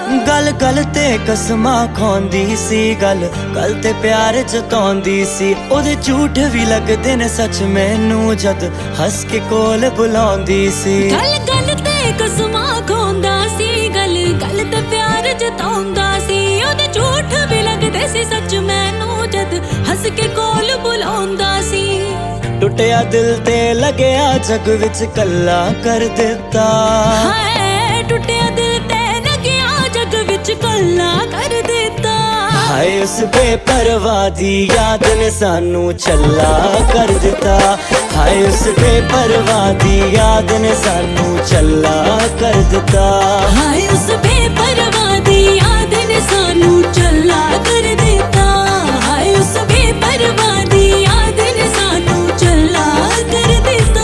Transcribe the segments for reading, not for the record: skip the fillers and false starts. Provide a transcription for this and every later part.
गल गल ते कसमां खांदी सी, गल गल ते प्यार जतांदी सी। ओदे झूठ भी लगदे ने सच मैनू जद हस के कोल बुलांदी सी। गल गल ते कसमां खांदा सी, गल गल ते प्यार जतांदा सी। ओदे झूठ भी लगदे सी सच मैनू जद हस के कोल बुलांदा सी। टुटिया दिल ते लगया जग विच कल्ला कर दिता। हाय टुटिया दिल ते लगया जग विच कल्ला कर दिता। हाय उस बेपरवाह दी याद ने सानू छल्ला कर दिता। हाय उस बेपरवाह दी याद ने सानू छल्ला कर दिता। हाय उस बेपरवाह दी याद ने सानू छल्ला कर दिता। हाय उस बेपरवाह दी याद ने सानू छल्ला कर दिता।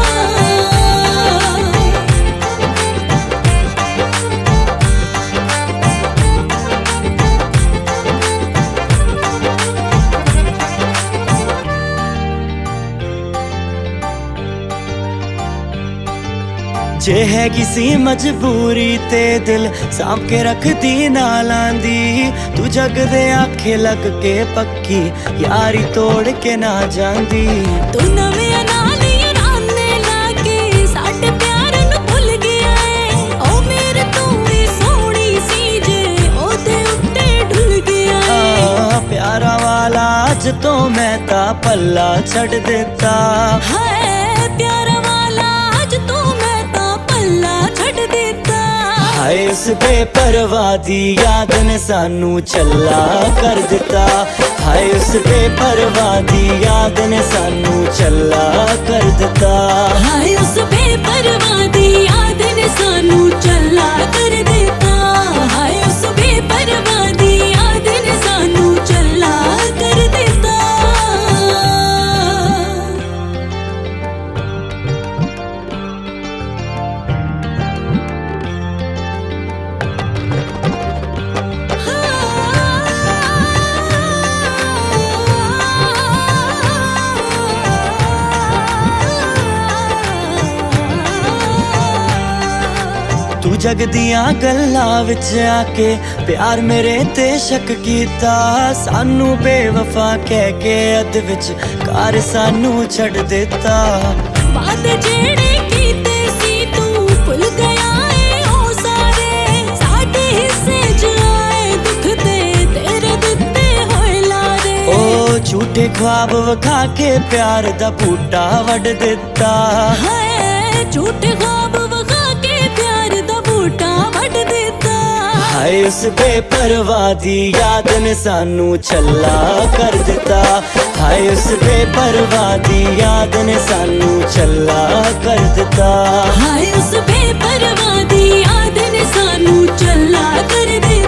जे है किसी मजबूरी ते दिल सांभ के रखदी ना लांदी। तू जग दे आखे लग के पक्की यारी तोड़ के ना जांदी। तू नवे नाल राने लाके साडे प्यार नू भुल गया है। ओ मेरे तू भी सोहनी सी जे ओदे उत्ते ढुल गया है। प्यारा वाला अज तो मैं ता पल्ला छड़ देता। हाय प्यारा वाला अज तो मैं ता पल्ला छड़ देता। हाय उस बेपरवाह दी याद ने सानू छल्ला कर दिता। हाय उस बेपरवाह दी याद ने सानू छल्ला कर दिता। हाय उस बेपरवाह दी याद ने सानू छल्ला कर दिता। हाय उस बेपरवाह दी याद ने सानू छल्ला कर दिता। तू जग दियां गल्लां विच आके प्यार मेरे ते शक कीता। सानू बेवफा कह के अद विच कार सानू छड़ देता। बात जेड़े कीते सी तू भुल गया है ओ सारे। साडे हिस्से च आए दुख ते तेरे दित्ते होए लारे। ओ झूठे ख्वाब वखा के प्यार दा बूटा वड दिता। हाय झूठे ख्वाब वखा के प्यार दा बूटा वड दिता। हाय उस बेपरवाह दी याद ने सानू छल्ला कर दिता। हाय उस बेपरवाह दी याद ने सानू छल्ला कर दिता। हाय उस बेपरवाह दी याद ने सानू छल्ला कर दिता।